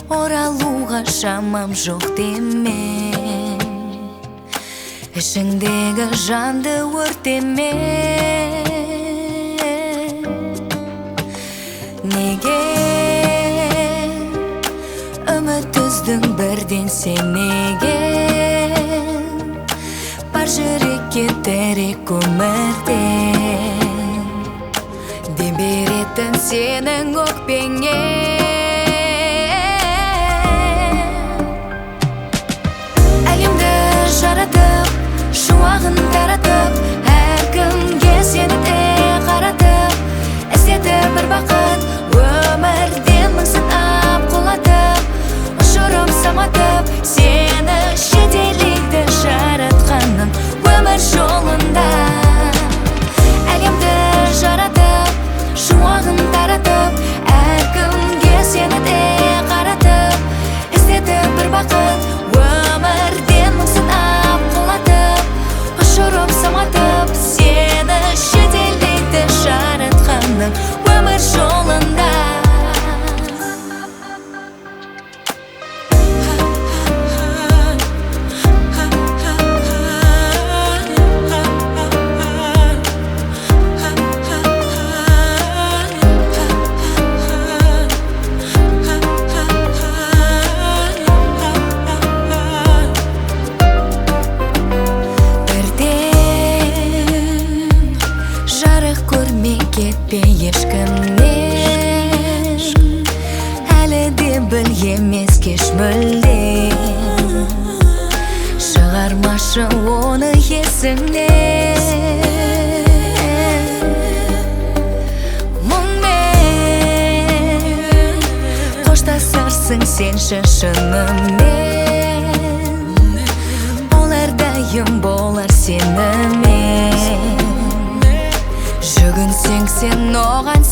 оралуға шамам жоқ деме, ішіңдегі жанды өртеме. Неге үміт үздің бірден сен, неге бар жүрекке терек өмірден дем беретін сенің өкпеңе. Әлемді жаратып, шуағын таратып, әркімге сені де қаратып, іздеді бір бақыт, өмірден мың сынап құлатып, ұшырып саматып, сені жетелейді жаратқаның өмір жолында. Әлемді жаратып, шуағын таратып, әркімге сені де қаратып, іздеді бір бақыт, өмірден мың сынап құлатып, ұшырып саматып, сені жетелейді жаратқаның өмір жолында. Кетпе ешкімнен, әлі де біл емес кеш мүлдем, шығармашы оны есіңнен. Мұңмен қоштасарсың сен шынымен, ол әрдайым болар сенімен. Жүгінсең сен оған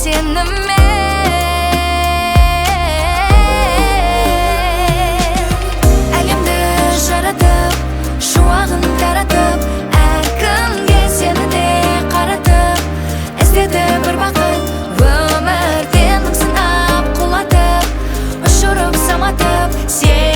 сеніммен. Әлемді жаратып, шуағын таратып, әркімге сені де қаратып, іздеді бір бақыт, өмірден мың сынап құлатып, ұшырып саматып,